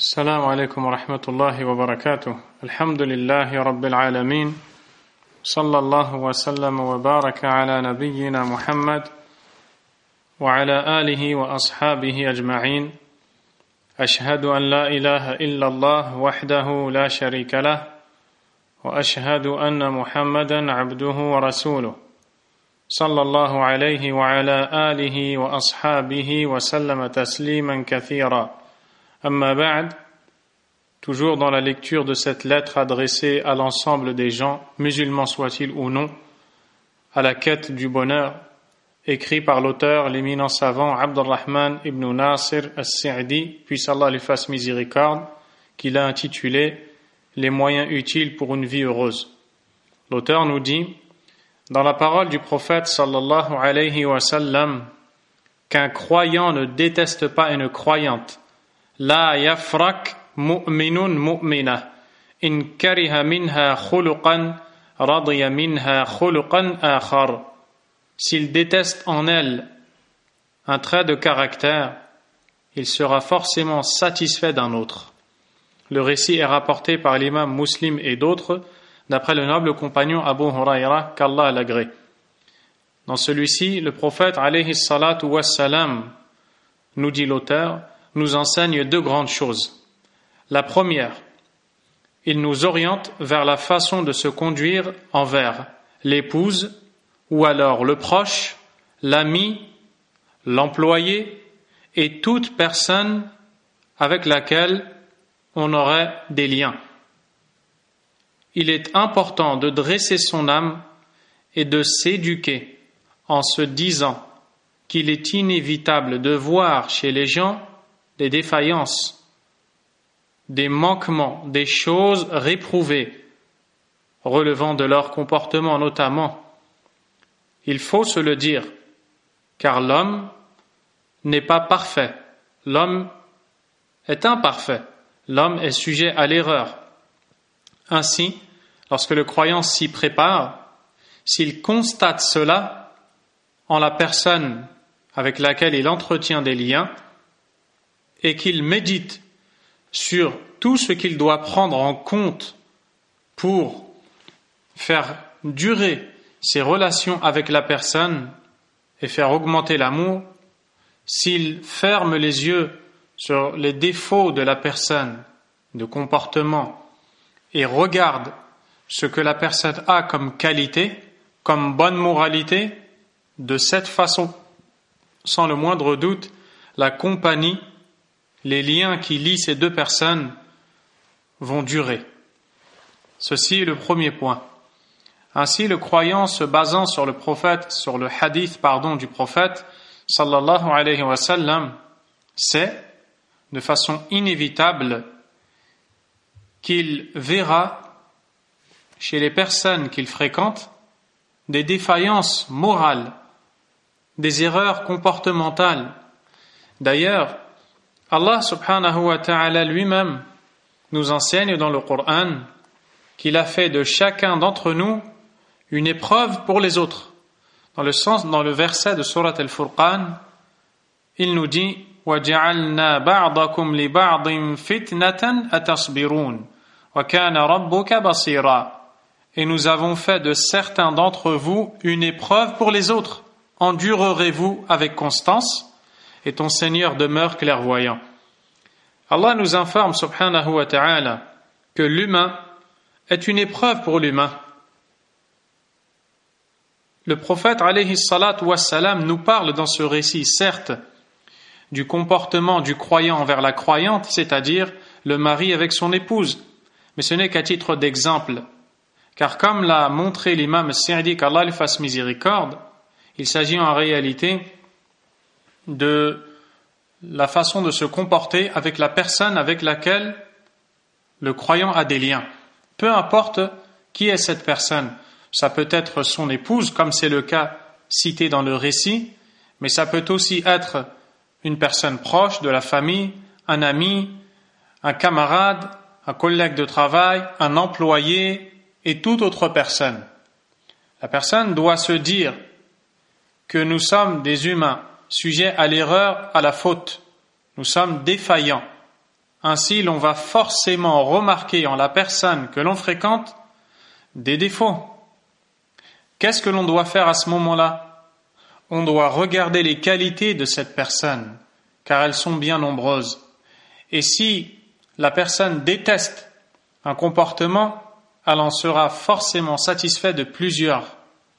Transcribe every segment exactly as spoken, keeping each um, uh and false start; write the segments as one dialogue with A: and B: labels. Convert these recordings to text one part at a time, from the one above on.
A: السلام عليكم ورحمة الله وبركاته. الحمد لله رب العالمين. صلى الله وسلم وبارك على نبينا محمد وعلى آله وأصحابه أجمعين. أشهد أن لا إله إلا الله وحده لا شريك له وأشهد أن محمدا عبده ورسوله صلى الله عليه وعلى آله وأصحابه وسلم تسليما كثيرا. Amma ba'd, toujours dans la lecture de cette lettre adressée à l'ensemble des gens, musulmans soient-ils ou non, à la quête du bonheur, écrit par l'auteur, l'éminent savant Abdurrahman ibn Nasir as-Sa'di, puisse Allah lui fasse miséricorde, qu'il a intitulé « Les moyens utiles pour une vie heureuse ». L'auteur nous dit, dans la parole du prophète sallallahu alayhi wa sallam, qu'un croyant ne déteste pas une croyante. لا يفرق مؤمن مؤمنة إن كره منها خلقا رضي منها خلقا آخر. S'il déteste en elle un trait de caractère, il sera forcément satisfait d'un autre. Le récit est rapporté par l'imam Muslim et d'autres, d'après le noble compagnon Abu Huraira, qu'Allah l'agrée. Dans celui-ci, le prophète alayhi salatu wassalam, nous dit l'auteur, nous enseigne deux grandes choses. La première, il nous oriente vers la façon de se conduire envers l'épouse ou alors le proche, l'ami, l'employé et toute personne avec laquelle on aurait des liens. Il est important de dresser son âme et de s'éduquer en se disant qu'il est inévitable de voir chez les gens des défaillances, des manquements, des choses réprouvées, relevant de leur comportement notamment. Il faut se le dire, car l'homme n'est pas parfait, l'homme est imparfait, l'homme est sujet à l'erreur. Ainsi, lorsque le croyant s'y prépare, s'il constate cela en la personne avec laquelle il entretient des liens, et qu'il médite sur tout ce qu'il doit prendre en compte pour faire durer ses relations avec la personne et faire augmenter l'amour, s'il ferme les yeux sur les défauts de la personne, de comportement, et regarde ce que la personne a comme qualité, comme bonne moralité, de cette façon, sans le moindre doute, la compagnie, les liens qui lient ces deux personnes vont durer. Ceci est le premier point. Ainsi, le croyant se basant sur le prophète, sur le hadith, pardon, du prophète, sallallahu alayhi wa sallam, sait, de façon inévitable, qu'il verra chez les personnes qu'il fréquente des défaillances morales, des erreurs comportementales. D'ailleurs, Allah subhanahu wa ta'ala lui-même nous enseigne dans le Coran qu'il a fait de chacun d'entre nous une épreuve pour les autres. Dans le sens, dans le verset de Surat Al-Furqan, il nous dit وَجَعَلْنَا بَعْضَكُمْ لِبَعْضٍ فِتْنَةً أَتَصْبِرُونَ وَكَانَ رَبُّكَ بَصِيرًا. Et nous avons fait de certains d'entre vous une épreuve pour les autres. Endurerez-vous avec constance? Et ton Seigneur demeure clairvoyant. Allah nous informe, subhanahu wa ta'ala, que l'humain est une épreuve pour l'humain. Le prophète, alayhi salatu wassalam, nous parle dans ce récit, certes, du comportement du croyant envers la croyante, c'est-à-dire le mari avec son épouse. Mais ce n'est qu'à titre d'exemple. Car comme l'a montré l'imam Sa'di, qu'Allah lui fasse miséricorde, il s'agit en réalité de la façon de se comporter avec la personne avec laquelle le croyant a des liens. Peu importe qui est cette personne. Ça peut être son épouse, comme c'est le cas cité dans le récit, mais ça peut aussi être une personne proche de la famille, un ami, un camarade, un collègue de travail, un employé et toute autre personne. La personne doit se dire que nous sommes des humains sujets à l'erreur, à la faute. Nous sommes défaillants. Ainsi, l'on va forcément remarquer en la personne que l'on fréquente des défauts. Qu'est-ce que l'on doit faire à ce moment-là? On doit regarder les qualités de cette personne, car elles sont bien nombreuses. Et si la personne déteste un comportement, elle en sera forcément satisfaite de plusieurs.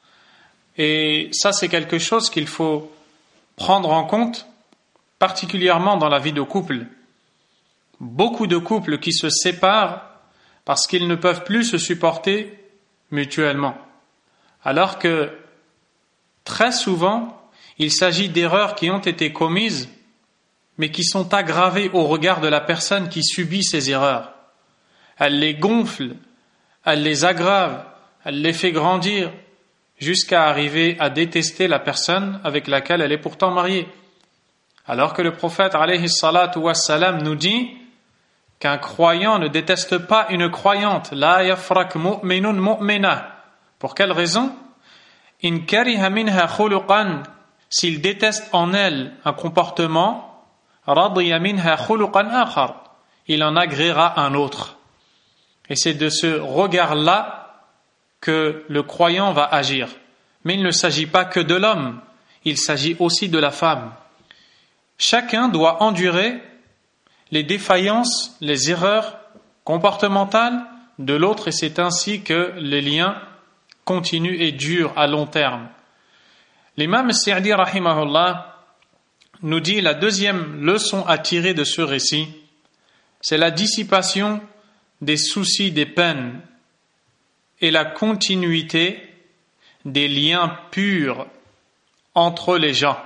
A: Et ça, c'est quelque chose qu'il faut prendre en compte, particulièrement dans la vie de couple. Beaucoup de couples qui se séparent parce qu'ils ne peuvent plus se supporter mutuellement. Alors que très souvent, il s'agit d'erreurs qui ont été commises, mais qui sont aggravées au regard de la personne qui subit ces erreurs. Elle les gonfle, elle les aggrave, elle les fait grandir, jusqu'à arriver à détester la personne avec laquelle elle est pourtant mariée. Alors que le prophète alayhi salatu wassalam nous dit qu'un croyant ne déteste pas une croyante. La yafrak mu'minun mu'mina. Pour quelle raison? In kariha minha khuluqan. S'il déteste en elle un comportement, radiya minha khuluqan akhar. Il en agréera un autre. Et c'est de ce regard-là que le croyant va agir. Mais il ne s'agit pas que de l'homme, il s'agit aussi de la femme. Chacun doit endurer les défaillances, les erreurs comportementales de l'autre, et c'est ainsi que les liens continuent et durent à long terme. L'imam Sa'di rahimahullah nous dit la deuxième leçon à tirer de ce récit, c'est la dissipation des soucis, des peines et la continuité des liens purs entre les gens.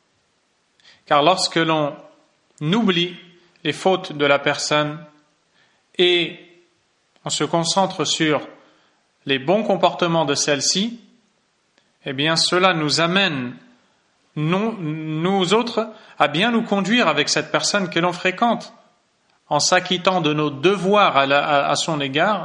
A: Car lorsque l'on oublie les fautes de la personne et on se concentre sur les bons comportements de celle-ci, eh bien cela nous amène, nous, nous autres, à bien nous conduire avec cette personne que l'on fréquente, en s'acquittant de nos devoirs à, la, à, à son égard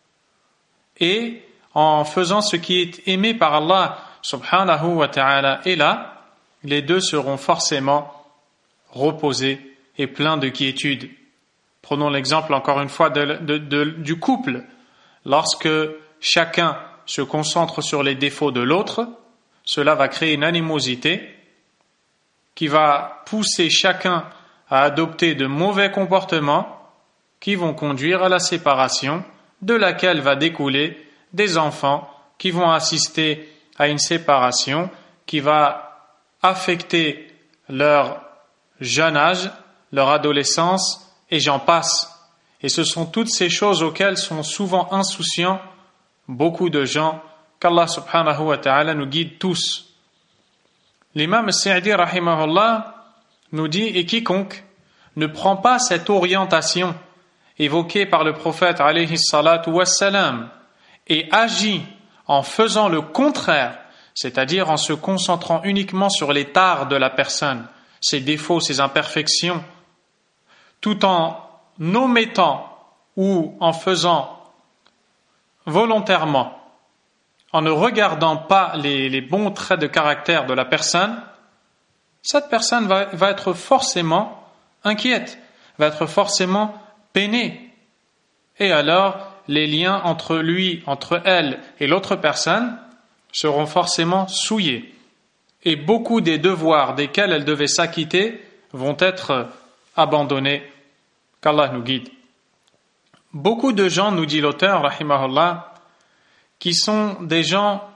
A: et en faisant ce qui est aimé par Allah subhanahu wa ta'ala. Et là, les deux seront forcément reposés et pleins de quiétude. Prenons l'exemple encore une fois de, de, de, du couple. Lorsque chacun se concentre sur les défauts de l'autre, cela va créer une animosité qui va pousser chacun à adopter de mauvais comportements qui vont conduire à la séparation, de laquelle va découler des enfants qui vont assister à une séparation qui va affecter leur jeune âge, leur adolescence, et j'en passe. Et ce sont toutes ces choses auxquelles sont souvent insouciants beaucoup de gens, qu'Allah subhanahu wa ta'ala nous guide tous. L'imam Sa'di rahimahullah nous dit, et quiconque ne prend pas cette orientation évoquée par le prophète alayhi salatu wassalam et agit en faisant le contraire, c'est-à-dire en se concentrant uniquement sur les tares de la personne, ses défauts, ses imperfections, tout en omettant ou en faisant volontairement, en ne regardant pas les, les bons traits de caractère de la personne, cette personne va, va être forcément inquiète, va être forcément peinée. Et alors, les liens entre lui, entre elle et l'autre personne seront forcément souillés. Et beaucoup des devoirs desquels elle devait s'acquitter vont être abandonnés. Qu'Allah nous guide. Beaucoup de gens, nous dit l'auteur, rahimahullah, qui sont des gens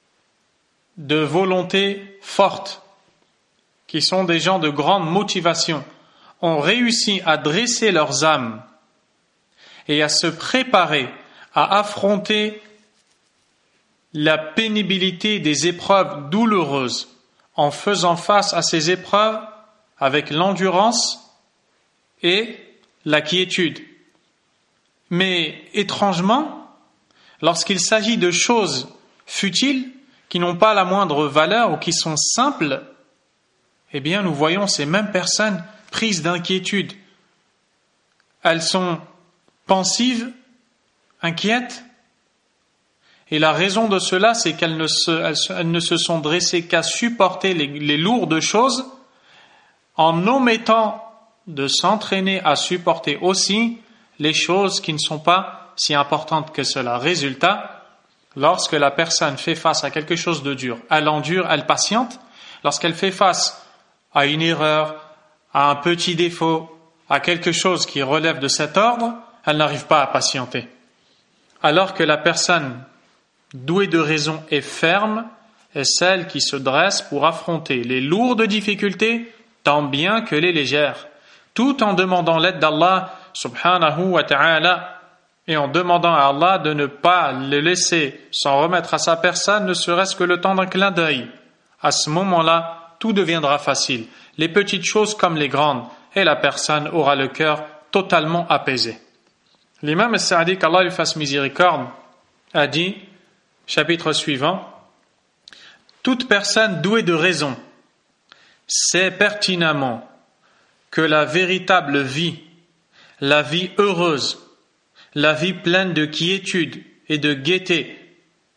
A: de volonté forte, qui sont des gens de grande motivation, ont réussi à dresser leurs âmes et à se préparer à affronter la pénibilité des épreuves douloureuses en faisant face à ces épreuves avec l'endurance et la quiétude. Mais étrangement, lorsqu'il s'agit de choses futiles qui n'ont pas la moindre valeur ou qui sont simples, eh bien nous voyons ces mêmes personnes prises d'inquiétude. Elles sont pensives, inquiètes, et la raison de cela, c'est qu'elles ne se, elles, elles ne se sont dressées qu'à supporter les, les lourdes choses en omettant
B: de s'entraîner à supporter aussi les choses qui ne sont pas si importantes que cela. Résultat, lorsque la personne fait face à quelque chose de dur, elle endure, elle patiente. Lorsqu'elle fait face à une erreur, à un petit défaut, à quelque chose qui relève de cet ordre, elle n'arrive pas à patienter. Alors que la personne douée de raison et ferme est celle qui se dresse pour affronter les lourdes difficultés tant bien que les légères, tout en demandant l'aide d'Allah subhanahu wa ta'ala et en demandant à Allah de ne pas le laisser s'en remettre à sa personne, ne serait-ce que le temps d'un clin d'œil. À ce moment-là, tout deviendra facile, les petites choses comme les grandes, et la personne aura le cœur totalement apaisé. L'imam al-Sa'di, qu'Allah lui fasse miséricorde, a dit, chapitre suivant, « Toute personne douée de raison sait pertinemment que la véritable vie, la vie heureuse, la vie pleine de quiétude et de gaieté,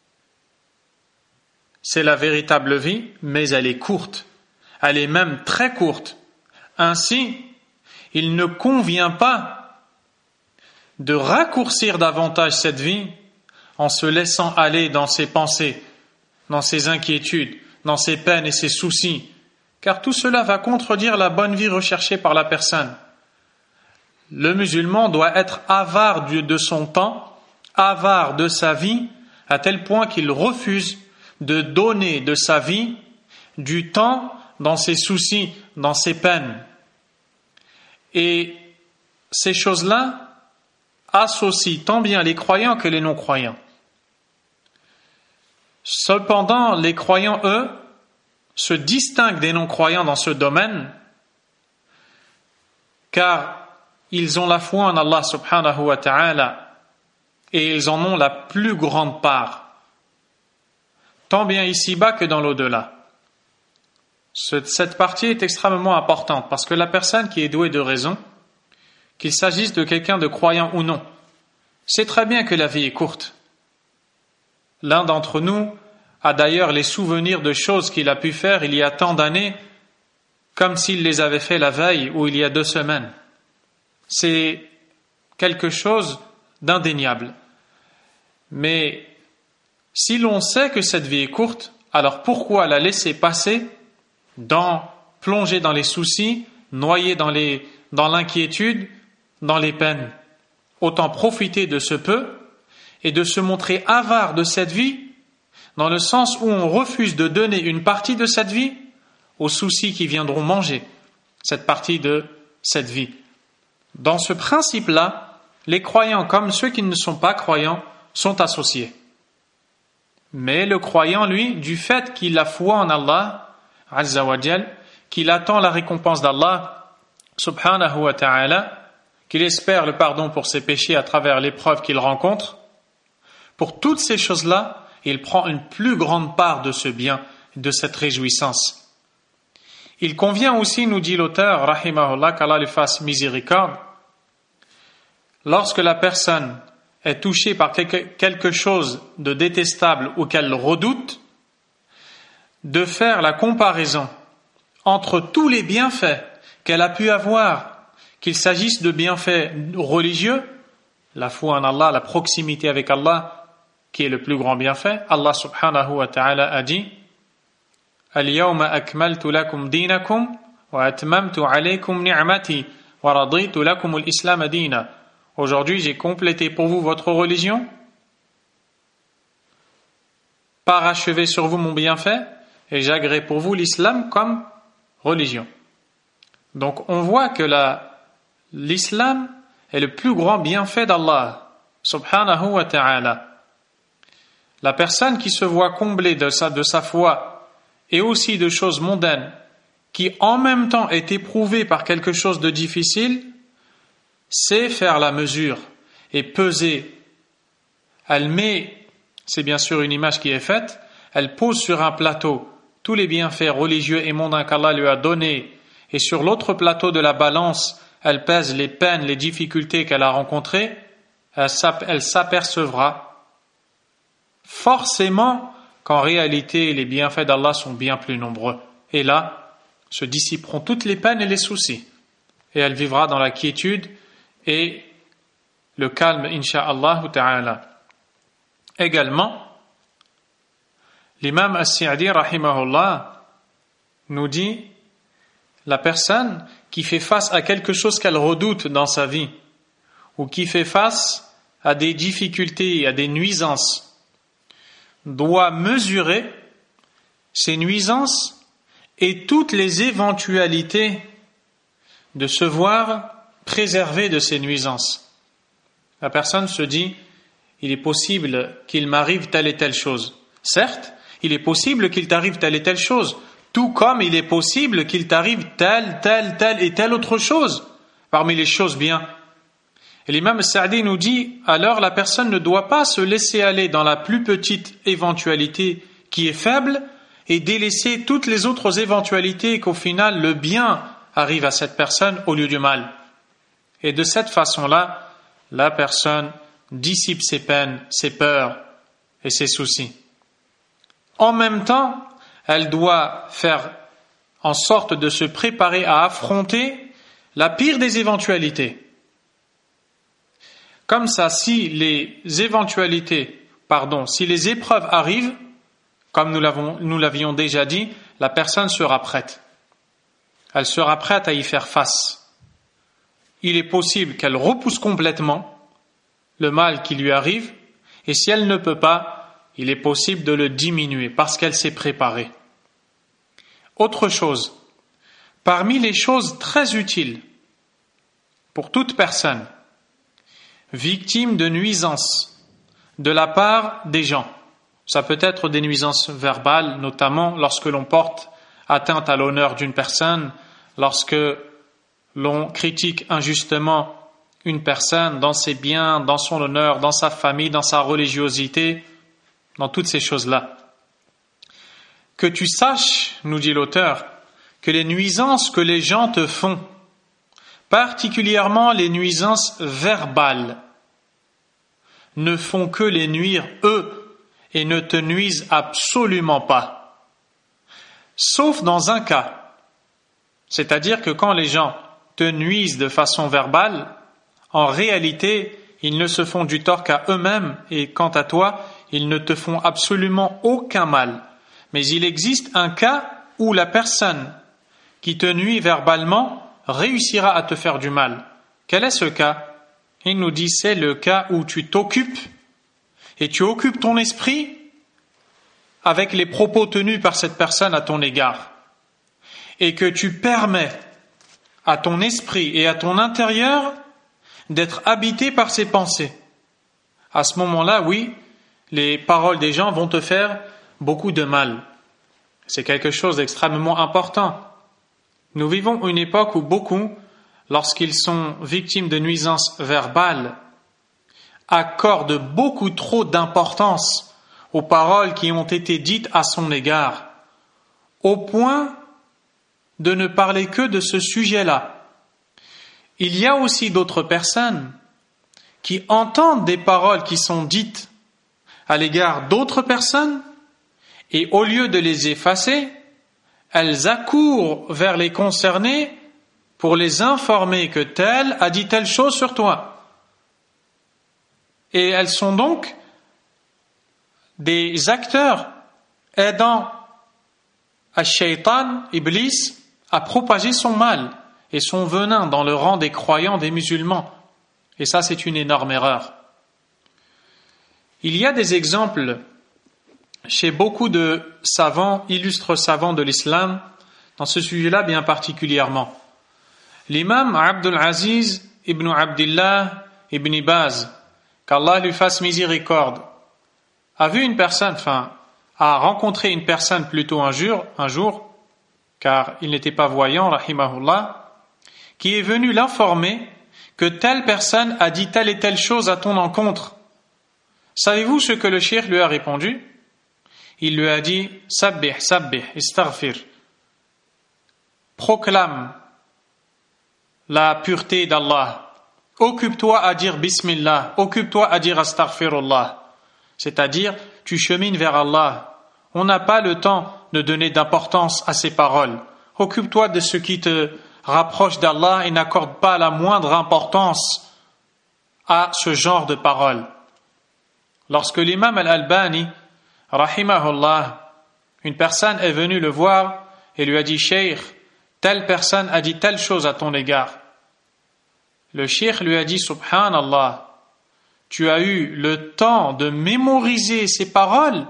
B: c'est la véritable vie, mais elle est courte, elle est même très courte. Ainsi, il ne convient pas de raccourcir davantage cette vie en se laissant aller dans ses pensées, dans ses inquiétudes, dans ses peines et ses soucis, car tout cela va contredire la bonne vie recherchée par la personne. Le musulman doit être avare de son temps, avare de sa vie, à tel point qu'il refuse de donner de sa vie du temps dans ses soucis, dans ses peines. Et ces choses-là associent tant bien les croyants que les non-croyants. Cependant, les croyants, eux, se distinguent des non-croyants dans ce domaine, car ils ont la foi en Allah subhanahu wa ta'ala et ils en ont la plus grande part, tant bien ici-bas que dans l'au-delà. Cette partie est extrêmement importante parce que la personne qui est douée de raison, qu'il s'agisse de quelqu'un de croyant ou non, sait très bien que la vie est courte. L'un d'entre nous a d'ailleurs les souvenirs de choses qu'il a pu faire il y a tant d'années, comme s'il les avait fait la veille ou il y a deux semaines. C'est quelque chose d'indéniable. Mais si l'on sait que cette vie est courte, alors pourquoi la laisser passer dans, plonger dans les soucis, noyer dans les, dans l'inquiétude, dans les peines? Autant profiter de ce peu et de se montrer avare de cette vie, dans le sens où on refuse de donner une partie de cette vie aux soucis qui viendront manger cette partie de cette vie. Dans ce principe-là, les croyants comme ceux qui ne sont pas croyants sont associés. Mais le croyant, lui, du fait qu'il a foi en Allah, Azza wa Jal, qu'il attend la récompense d'Allah, subhanahu wa ta'ala, qu'il espère le pardon pour ses péchés à travers l'épreuve qu'il rencontre, pour toutes ces choses-là, il prend une plus grande part de ce bien, de cette réjouissance. Il convient aussi, nous dit l'auteur, rahimahullah, qu'Allah lui fasse miséricorde, lorsque la personne est touchée par quelque chose de détestable ou qu'elle redoute, de faire la comparaison entre tous les bienfaits qu'elle a pu avoir, qu'il s'agisse de bienfaits religieux, la foi en Allah, la proximité avec Allah, qui est le plus grand bienfait. Allah subhanahu wa ta'ala a dit Al-yawma akmaltu lakum dinakum wa atmamtu alaykum ni'mati wa raditu lakum al-islam dina. Aujourd'hui, j'ai complété pour vous votre religion, parachevé sur vous mon bienfait, et j'agrée pour vous l'islam comme religion. Donc, on voit que la, l'islam est le plus grand bienfait d'Allah, subhanahu wa ta'ala. La personne qui se voit comblée de sa, de sa foi et aussi de choses mondaines, qui en même temps est éprouvée par quelque chose de difficile, sait faire la mesure et peser. Elle met, c'est bien sûr une image qui est faite, elle pose sur un plateau tous les bienfaits religieux et mondains qu'Allah lui a donnés, et sur l'autre plateau de la balance, elle pèse les peines, les difficultés qu'elle a rencontrées, elle s'apercevra forcément qu'en réalité les bienfaits d'Allah sont bien plus nombreux. Et là, se dissiperont toutes les peines et les soucis. et elle vivra dans la quiétude et le calme, insha'Allah ta'ala. Également, l'imam As-Sa'di, rahimahullah, nous dit, la personne qui fait face à quelque chose qu'elle redoute dans sa vie, ou qui fait face à des difficultés, à des nuisances, doit mesurer ces nuisances et toutes les éventualités de se voir préservé de ces nuisances. La personne se dit, il est possible qu'il m'arrive telle et telle chose. Certes, il est possible qu'il t'arrive telle et telle chose, tout comme il est possible qu'il t'arrive telle, telle, telle et telle autre chose, parmi les choses bien. Et l'imam Sa'di nous dit, alors la personne ne doit pas se laisser aller dans la plus petite éventualité qui est faible et délaisser toutes les autres éventualités, qu'au final le bien arrive à cette personne au lieu du mal. Et de cette façon-là, la personne dissipe ses peines, ses peurs et ses soucis. En même temps, elle doit faire en sorte de se préparer à affronter la pire des éventualités. Comme ça, si les éventualités, pardon, si les épreuves arrivent, comme nous l'avons, nous l'avions déjà dit, la personne sera prête. Elle sera prête à y faire face. Il est possible qu'elle repousse complètement le mal qui lui arrive, et si elle ne peut pas, il est possible de le diminuer parce qu'elle s'est préparée. Autre chose, parmi les choses très utiles pour toute personne victime de nuisances de la part des gens, ça peut être des nuisances verbales, notamment lorsque l'on porte atteinte à l'honneur d'une personne, lorsque l'on critique injustement une personne dans ses biens, dans son honneur, dans sa famille, dans sa religiosité, dans toutes ces choses-là. Que tu saches, nous dit l'auteur, que les nuisances que les gens te font, particulièrement les nuisances verbales, ne font que les nuire eux et ne te nuisent absolument pas. Sauf dans un cas, c'est-à-dire que quand les gens te nuisent de façon verbale, en réalité, ils ne se font du tort qu'à eux-mêmes et quant à toi, ils ne te font absolument aucun mal. Mais il existe un cas où la personne qui te nuit verbalement réussira à te faire du mal. Quel est ce cas? Il nous dit, c'est le cas où tu t'occupes et tu occupes ton esprit avec les propos tenus par cette personne à ton égard et que tu permets à ton esprit et à ton intérieur d'être habité par ses pensées. À ce moment-là, oui, les paroles des gens vont te faire beaucoup de mal. C'est quelque chose d'extrêmement important. Nous vivons une époque où beaucoup, lorsqu'ils sont victimes de nuisances verbales, accordent beaucoup trop d'importance aux paroles qui ont été dites à son égard, au point de ne parler que de ce sujet-là. Il y a aussi d'autres personnes qui entendent des paroles qui sont dites à l'égard d'autres personnes et au lieu de les effacer, elles accourent vers les concernés pour les informer que tel a dit telle chose sur toi. Et elles sont donc des acteurs aidant à Shaitan, Iblis, à propager son mal et son venin dans le rang des croyants, des musulmans. Et ça, c'est une énorme erreur. Il y a des exemples chez beaucoup de savants, illustres savants de l'islam, dans ce sujet-là bien particulièrement. L'imam Abdul Aziz ibn Abdillah ibn Baz, qu'Allah lui fasse miséricorde, a vu une personne, enfin, a rencontré une personne plutôt un jour, un jour, car il n'était pas voyant, rahimahullah, qui est venu l'informer que telle personne a dit telle et telle chose à ton encontre. Savez-vous ce que le cheikh lui a répondu? Il lui a dit « Sabbih, sabbih, istaghfir » proclame la pureté d'Allah. Occupe-toi à dire Bismillah, occupe-toi à dire Astaghfirullah. C'est-à-dire, tu chemines vers Allah. On n'a pas le temps de donner d'importance à ces paroles. Occupe-toi de ce qui te rapproche d'Allah et n'accorde pas la moindre importance à ce genre de paroles. Lorsque l'imam Al-Albani, rahimahullah, une personne est venue le voir et lui a dit « Cheikh, telle personne a dit telle chose à ton égard. » Le cheikh lui a dit « Subhanallah, tu as eu le temps de mémoriser ces paroles,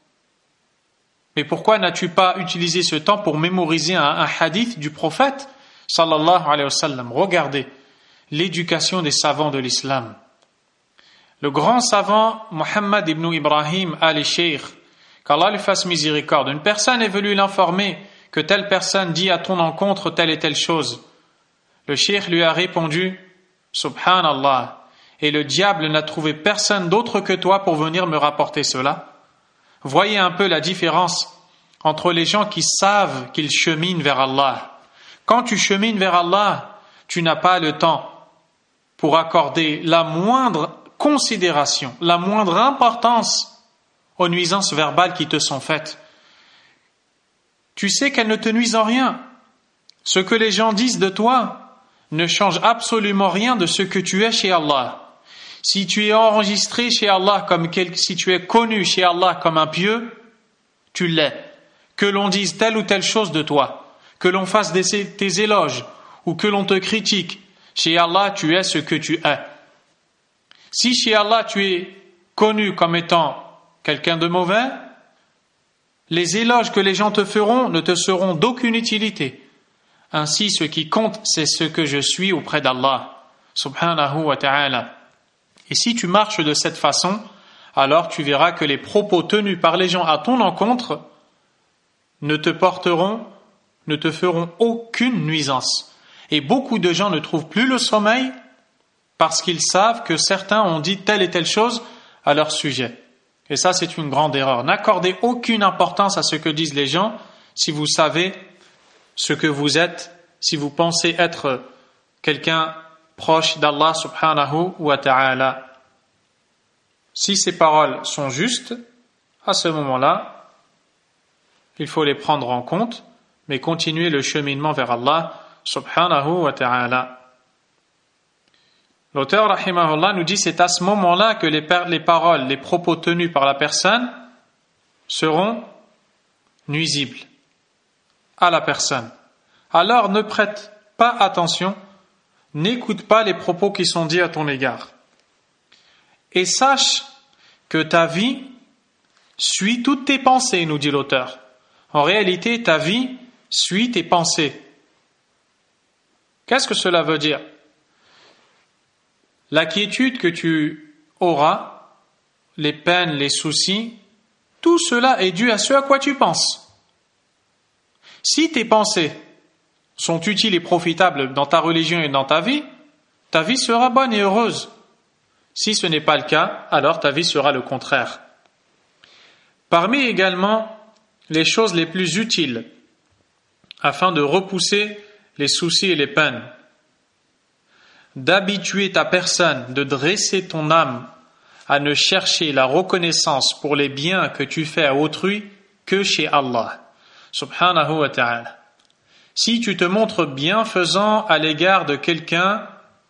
B: mais pourquoi n'as-tu pas utilisé ce temps pour mémoriser un, un hadith du prophète sallallahu alayhi wa sallam ?» Regardez l'éducation des savants de l'islam. Le grand savant Muhammad ibn Ibrahim al-Sheikh, qu'Allah lui fasse miséricorde, une personne est venue l'informer que telle personne dit à ton encontre telle et telle chose. Le cheikh lui a répondu « Subhanallah, et le diable n'a trouvé personne d'autre que toi pour venir me rapporter cela. » Voyez un peu la différence entre les gens qui savent qu'ils cheminent vers Allah. Quand tu chemines vers Allah, tu n'as pas le temps pour accorder la moindre considération, la moindre importance aux nuisances verbales qui te sont faites. Tu sais qu'elles ne te nuisent en rien. Ce que les gens disent de toi ne change absolument rien de ce que tu es chez Allah. Si tu es enregistré chez Allah comme quel, si tu es connu chez Allah comme un pieux, tu l'es. Que l'on dise telle ou telle chose de toi, que l'on fasse des, tes éloges ou que l'on te critique, chez Allah tu es ce que tu es. Si chez Allah tu es connu comme étant quelqu'un de mauvais, les éloges que les gens te feront ne te seront d'aucune utilité. Ainsi, ce qui compte, c'est ce que je suis auprès d'Allah, subhanahu wa ta'ala. Et si tu marches de cette façon, alors tu verras que les propos tenus par les gens à ton encontre ne te porteront, ne te feront aucune nuisance. Et beaucoup de gens ne trouvent plus le sommeil parce qu'ils savent que certains ont dit telle et telle chose à leur sujet. Et ça, c'est une grande erreur. N'accordez aucune importance à ce que disent les gens si vous savez ce que vous êtes, si vous pensez être quelqu'un proche d'Allah subhanahu wa ta'ala. Si ces paroles sont justes, à ce moment-là, il faut les prendre en compte, mais continuer le cheminement vers Allah subhanahu wa ta'ala. L'auteur, rahimahullah, nous dit c'est à ce moment-là que les, par- les paroles, les propos tenus par la personne seront nuisibles à la personne. Alors ne prête pas attention, n'écoute pas les propos qui sont dits à ton égard. Et sache que ta vie suit toutes tes pensées, nous dit l'auteur. En réalité, ta vie suit tes pensées. Qu'est-ce que cela veut dire ? La quiétude que tu auras, les peines, les soucis, tout cela est dû à ce à quoi tu penses. Si tes pensées sont utiles et profitables dans ta religion et dans ta vie, ta vie sera bonne et heureuse. Si ce n'est pas le cas, alors ta vie sera le contraire. Parmi également les choses les plus utiles afin de repousser les soucis et les peines, d'habituer ta personne, de dresser ton âme à ne chercher la reconnaissance pour les biens que tu fais à autrui que chez Allah, subhanahu wa ta'ala. Si tu te montres bienfaisant à l'égard de quelqu'un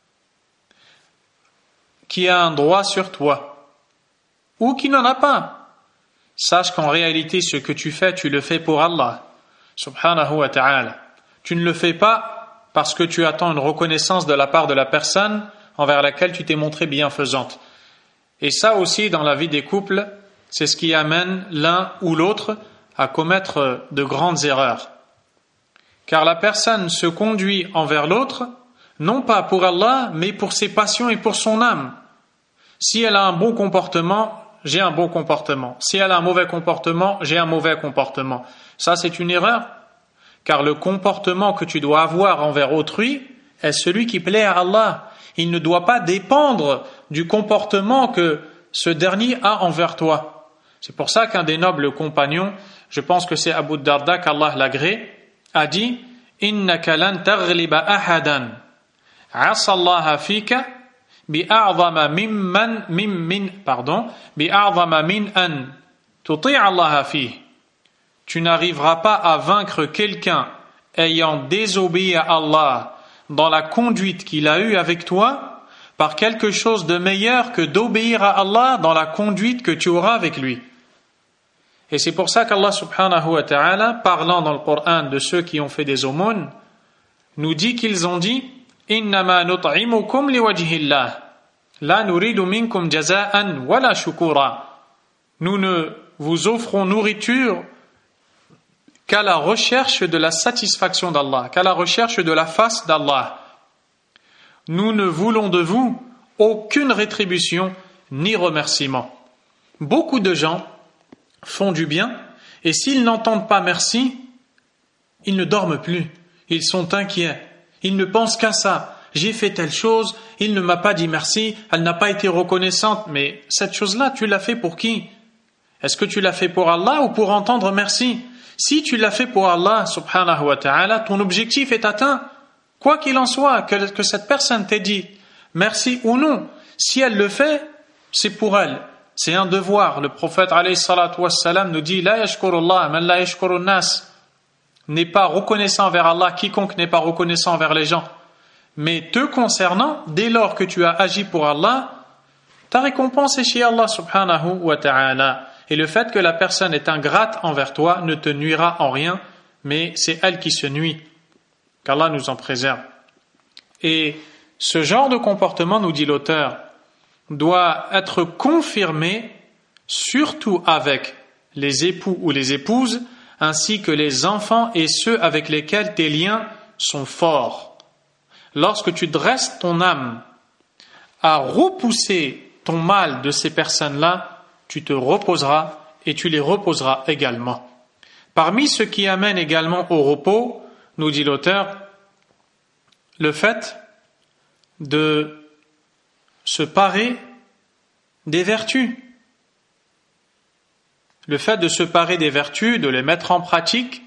B: qui a un droit sur toi ou qui n'en a pas, sache qu'en réalité ce que tu fais, tu le fais pour Allah, subhanahu wa ta'ala. Tu ne le fais pas parce que tu attends une reconnaissance de la part de la personne envers laquelle tu t'es montré bienfaisante. Et ça aussi, dans la vie des couples, c'est ce qui amène l'un ou l'autre à commettre de grandes erreurs. Car la personne se conduit envers l'autre, non pas pour Allah, mais pour ses passions et pour son âme. Si elle a un bon comportement, j'ai un bon comportement. Si elle a un mauvais comportement, j'ai un mauvais comportement. Ça, c'est une erreur. Car le comportement que tu dois avoir envers autrui est celui qui plaît à Allah. Il ne doit pas dépendre du comportement que ce dernier a envers toi. C'est pour ça qu'un des nobles compagnons, je pense que c'est Abu Darda, qu'Allah l'agrée, a dit « Innaka lan taghliba ahadan, asa Allah fika, bi'a'zama mimman mimmin, pardon, bi'a'zama min an, tuti' Allah fih. » Tu n'arriveras pas à vaincre quelqu'un ayant désobéi à Allah dans la conduite qu'il a eue avec toi par quelque chose de meilleur que d'obéir à Allah dans la conduite que tu auras avec lui. Et c'est pour ça qu'Allah subhanahu wa ta'ala, parlant dans le Coran de ceux qui ont fait des aumônes, nous dit qu'ils ont dit « Innama nut'imukum liwajhillah, la nuridu minkum jaza'an wala shukura » Nous ne vous offrons nourriture qu'à la recherche de la satisfaction d'Allah, qu'à la recherche de la face d'Allah. Nous ne voulons de vous aucune rétribution ni remerciement. Beaucoup de gens font du bien et s'ils n'entendent pas merci, ils ne dorment plus. Ils sont inquiets. Ils ne pensent qu'à ça. J'ai fait telle chose, il ne m'a pas dit merci, elle n'a pas été reconnaissante. Mais cette chose-là, tu l'as fait pour qui? Est-ce que tu l'as fait pour Allah ou pour entendre merci? Si tu l'as fait pour Allah, subhanahu wa ta'ala, ton objectif est atteint. Quoi qu'il en soit, que, que cette personne t'ait dit merci ou non, si elle le fait, c'est pour elle. C'est un devoir. Le prophète alayhi salatu wassalam nous dit la yashkurullah man la yashkurun nas. N'est pas reconnaissant vers Allah quiconque n'est pas reconnaissant vers les gens. Mais te concernant, dès lors que tu as agi pour Allah, ta récompense est chez Allah subhanahu wa ta'ala. Et le fait que la personne est ingrate envers toi ne te nuira en rien, mais c'est elle qui se nuit. Qu'Allah nous en préserve. Et ce genre de comportement, nous dit l'auteur, doit être confirmé surtout avec les époux ou les épouses, ainsi que les enfants et ceux avec lesquels tes liens sont forts. Lorsque tu dresses ton âme à repousser ton mal de ces personnes-là, tu te reposeras et tu les reposeras également. Parmi ce qui amène également au repos, nous dit l'auteur, le fait de se parer des vertus. Le fait de se parer des vertus, de les mettre en pratique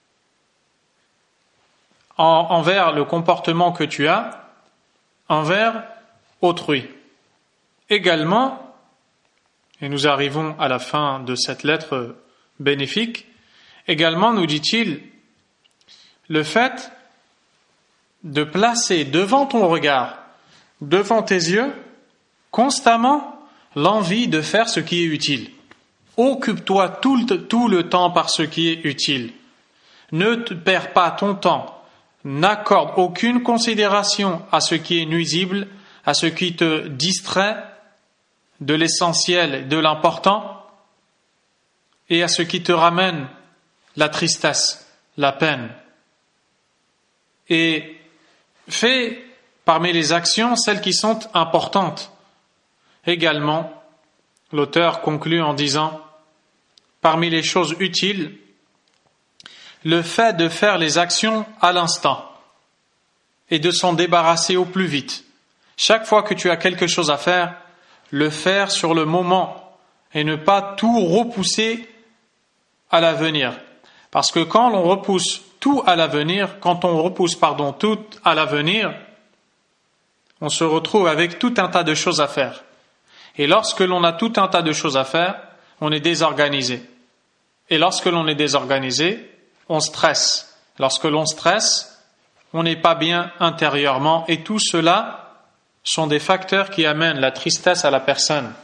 B: en, envers le comportement que tu as, envers autrui. Également, et nous arrivons à la fin de cette lettre bénéfique, également nous dit-il, le fait de placer devant ton regard, devant tes yeux, constamment l'envie de faire ce qui est utile. Occupe-toi tout le, tout le temps par ce qui est utile. Ne te perds pas ton temps. N'accorde aucune considération à ce qui est nuisible, à ce qui te distrait de l'essentiel, de l'important, et à ce qui te ramène la tristesse, la peine. Et fais parmi les actions celles qui sont importantes. Également, l'auteur conclut en disant, parmi les choses utiles, le fait de faire les actions à l'instant et de s'en débarrasser au plus vite. Chaque fois que tu as quelque chose à faire, le faire sur le moment et ne pas tout repousser à l'avenir. Parce que quand l'on repousse tout à l'avenir, quand on repousse, pardon, tout à l'avenir, on se retrouve avec tout un tas de choses à faire. Et lorsque l'on a tout un tas de choses à faire, on est désorganisé. Et lorsque l'on est désorganisé, on stresse. Lorsque l'on stresse, on n'est pas bien intérieurement. Et tout cela sont des facteurs qui amènent la tristesse à la personne.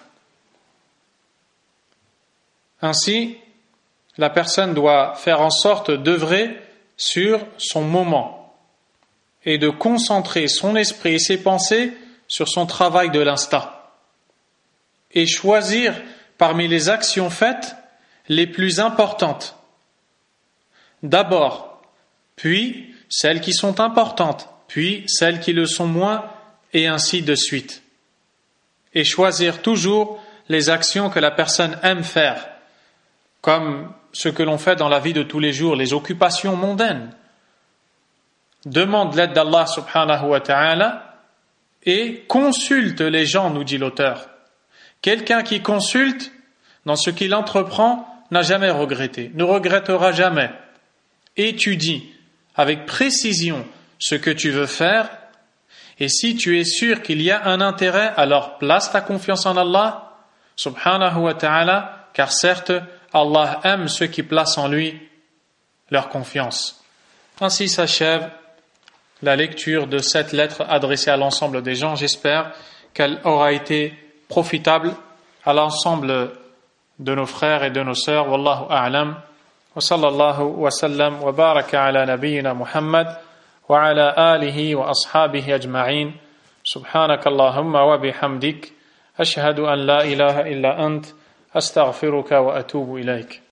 B: Ainsi, la personne doit faire en sorte d'œuvrer sur son moment et de concentrer son esprit et ses pensées sur son travail de l'instant et choisir parmi les actions faites les plus importantes. D'abord, puis celles qui sont importantes, puis celles qui le sont moins, et ainsi de suite. Et choisir toujours les actions que la personne aime faire, comme ce que l'on fait dans la vie de tous les jours, les occupations mondaines. Demande l'aide d'Allah subhanahu wa ta'ala et consulte les gens, nous dit l'auteur. Quelqu'un qui consulte dans ce qu'il entreprend n'a jamais regretté, ne regrettera jamais. Étudie avec précision ce que tu veux faire et si tu es sûr qu'il y a un intérêt, alors place ta confiance en Allah subhanahu wa ta'ala, car certes Allah aime ceux qui placent en lui leur confiance. Ainsi s'achève la lecture de cette lettre adressée à l'ensemble des gens. J'espère qu'elle aura été profitable à l'ensemble de nos frères et de nos sœurs. Wallahu a'lam. Wa sallallahu wa sallam wa baraka ala nabiyyina Muhammad wa ala alihi wa ashabihi ajma'in. Subhanakallahumma wa bihamdik. Ashhadu an la ilaha illa ant. Astaghfiruka wa atubu ilayk.